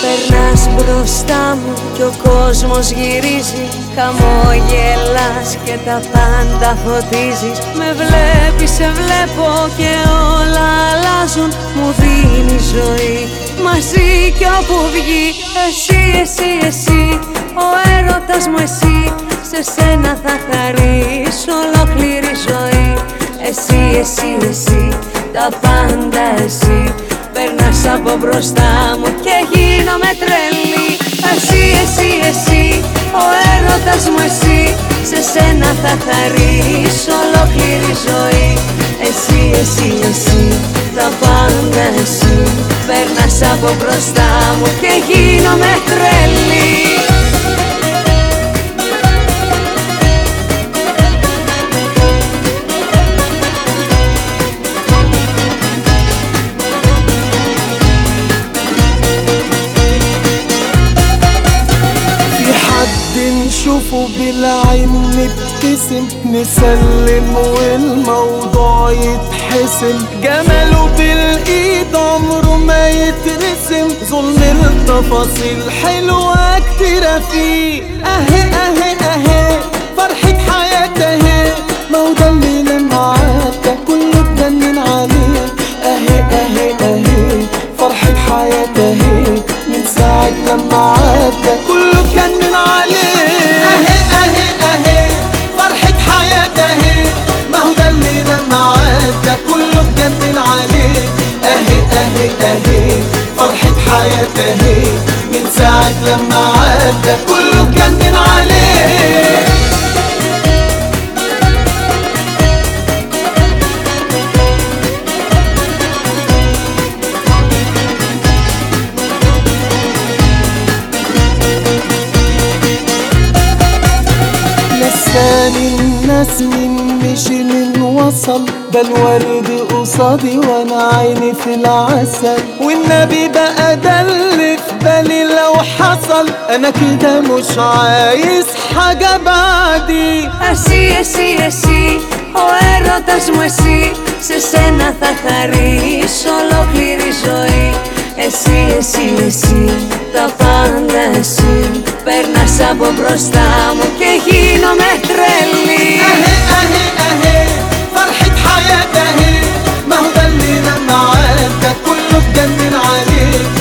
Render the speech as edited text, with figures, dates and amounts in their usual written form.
Περνάς μπροστά μου κι ο κόσμος γυρίζει, χαμογελάς και τα πάντα φωτίζεις. Με βλέπεις, σε βλέπω και όλα αλλάζουν. Μου δίνει ζωή μαζί κι όπου βγει. Εσύ, εσύ, εσύ, ο έρωτας μου εσύ. Σε σένα θα χαρίσω ολόκληρη ζωή. Εσύ, εσύ, εσύ, τα πάντα εσύ. Περνάς από μπροστά μου και γίνομαι τρελή. Εσύ, εσύ, εσύ, ο έρωτας μου εσύ. Σε σένα θα χαρίσω ολόκληρη ζωή. Εσύ, εσύ, εσύ, τα πάντα εσύ. Περνάς από μπροστά μου και γίνομαι τρελή. نشوفه بالعين نبتسم، نسلم والموضوع يتحسم. جماله بالايد عمره ما يترسم، ظلم التفاصيل حلوة كتيرة فيه. اهي اهي اهي فرحة حياتي اهي، ما هو ده اللي لما عدى كله اتجنن عليه. اهي اهي اهي فرحة حياتي اهي، من ساعة لما عدى كله اتجنن عليه. كله اتجنن عليه. اهي اهي اهي فرحة حياتي اهي، من ساعة لما عدى كله اتجنن عليه. نساني الناس من مشي من وصل، ده الورد قصادي وانا عيني في العسل. والنبي بقى ده اللي في بالي لو حصل، انا كده مش عايز حاجة بعدي. Εσύ, εσύ, εσύ, ο έρωτας μου εσύ. Σε σένα θα χαρίσω ολόκληρη ζωή. Εσύ, εσύ, εσύ, τα πάντα εσύ. Περνάς από μπροστά μου και γίνομαι τρελή. اهي اهي اهي فرحة حياتي اهي، ما هو ده اللي لما عدى كله اتجنن عليه.